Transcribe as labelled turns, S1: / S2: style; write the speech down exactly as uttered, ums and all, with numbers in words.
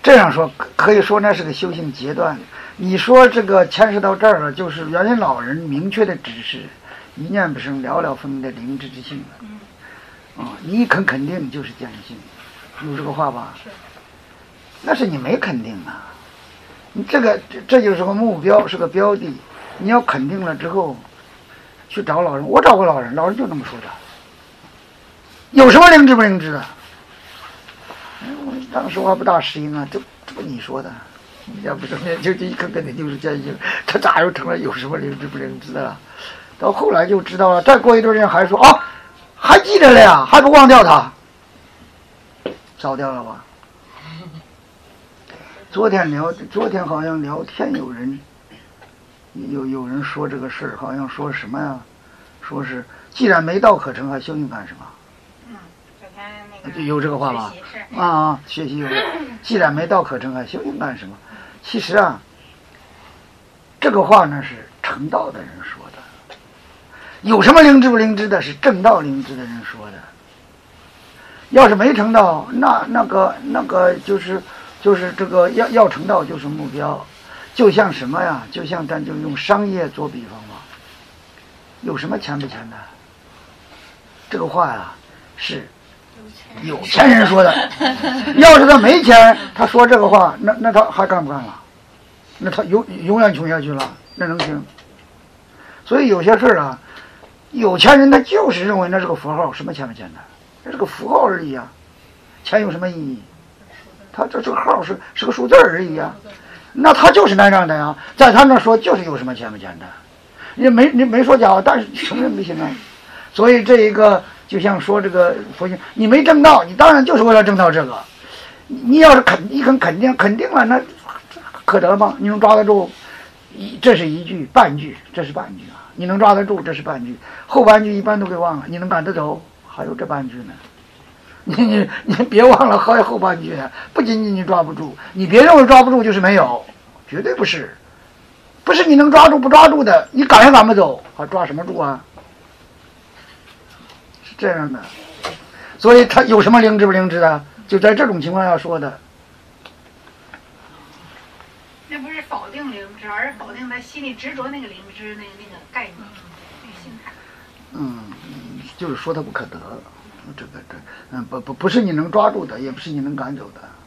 S1: 这样说可以说那是个修行阶段。你说这个牵涉到这儿了，就是原先老人明确的指示，一念不生，了了分明的灵知之性了。啊、嗯，你一肯肯定就是见性，有这个话吧？
S2: 是。
S1: 那是你没肯定啊，你这个这这就是个目标，是个标的。你要肯定了之后，去找老人。我找过老人，老人就这么说的。有什么灵知不灵知的？哎，我当时我还不大适应啊，这这不你说的。要不是就就一看肯定就是见性，他咋又成了有什么灵知不灵知的了？到后来就知道了，再过一段时间还说啊，还记得了呀，还不忘掉他，烧掉了吧？昨天聊，昨天好像聊天有人有有人说这个事儿，好像说什么呀？说是既然没道可成，还修行干什么？
S2: 嗯，昨天那个
S1: 有这个话吧？啊啊，学习有，既然没道可成，还修行干什么？其实啊，这个话呢是成道的人说的。有什么灵知不灵知的，是正道灵知的人说的。要是没成道，那那个那个就是就是这个要要成道就是目标，就像什么呀？就像咱就用商业做比方吧，有什么钱不钱的？这个话呀是有钱人说的。要是他没钱，他说这个话，那那他还干不干了？那他永永远穷下去了，那能行？所以有些事儿啊，有钱人他就是认为那是个符号，什么钱不钱的，那是个符号而已啊。钱有什么意义？他这这个号是是个数字而已啊。那他就是那样的呀，在他那说就是有什么钱不钱的，你没你没说假，但是承认不行啊。所以这一个就像说这个佛经，你没正道，你当然就是为了正道这个。你要是肯一肯肯定肯定了，那可得吗？你能抓得住？一这是一句半句，这是半句啊。你能抓得住，这是半句，后半句一般都给忘了。你能赶得走，还有这半句呢。你你你别忘了还有后半句呢。不仅仅你抓不住，你别认为抓不住就是没有，绝对不是。不是你能抓住不抓住的，你赶也赶不走，还抓什么住啊？是这样的。所以他有什么灵知不灵知的？就在这种情况下说的。
S2: 那不是否定灵知，而是否定他心里执着那个灵知那个那个概念，那个心态。
S1: 嗯，就是说他不可得，这个这，嗯，不不不是你能抓住的，也不是你能赶走的。